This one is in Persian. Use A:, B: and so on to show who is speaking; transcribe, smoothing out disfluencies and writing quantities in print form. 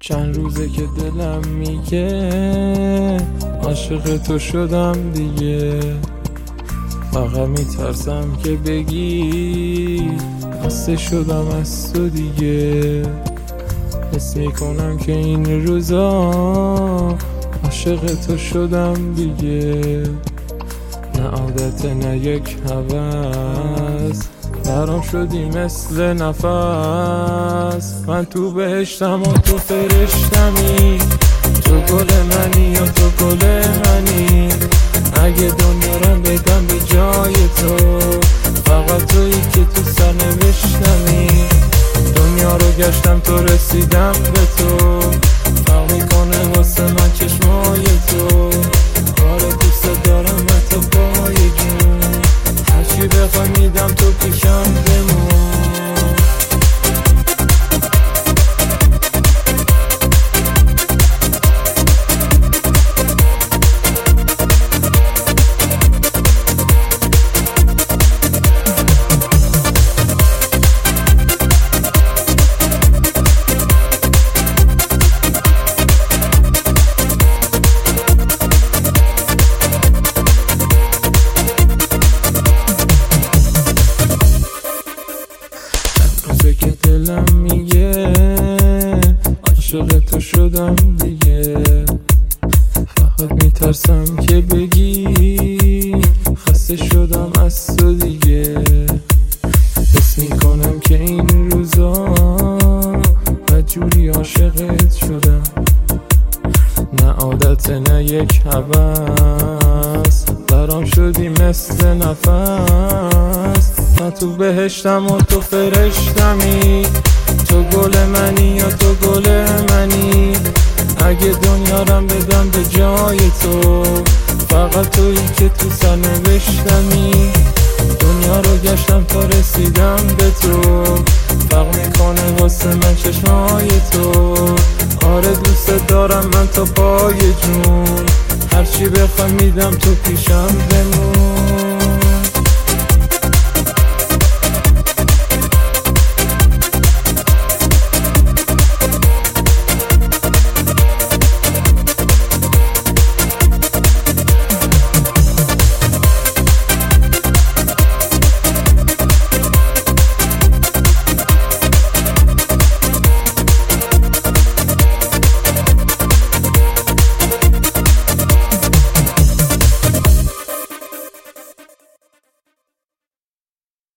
A: چند روزه که دلم میگه عاشق تو شدم دیگه. فقط میترسم که بگی خسته شدم از تو دیگه. حس میکنم که این روزا عاشق تو شدم دیگه. نه عادت نه یک هوس، برام شدی مثل نفس. من تو بهشتم و تو فرشتمی، تو گل منی یا تو گل منی. اگه دنیا رو بدم به جای تو، فقط تویی که تو سرنوشتمی. دنیا رو گشتم تو رسیدم به تو، فرق میکنه واسه من چشمای تو. آره دوست دارم من تو پای جون، هرچی بخوای میدم تو پیشم بمون. که دلم میگه عاشق تو شدم دیگه. فقط میترسم که بگی خسته شدم از تو دیگه. حس میکنم که این روزا بدجوری عاشقت شدم. نه عادت نه یک هوس، برام شدی مثل نفس. من تو بهشتم و تو فرشتمی، تو گل منی یا تو گل منی. اگه دنیا رو بدم به جای تو، فقط تویی که تو سرنوشتمی. دنیا رو گشتم تا رسیدم به تو، فرق میکنه واسه من چشمای تو. آره دوست دارم من تا پای جون، هرچی بخوای میدم تو پیشم بمون.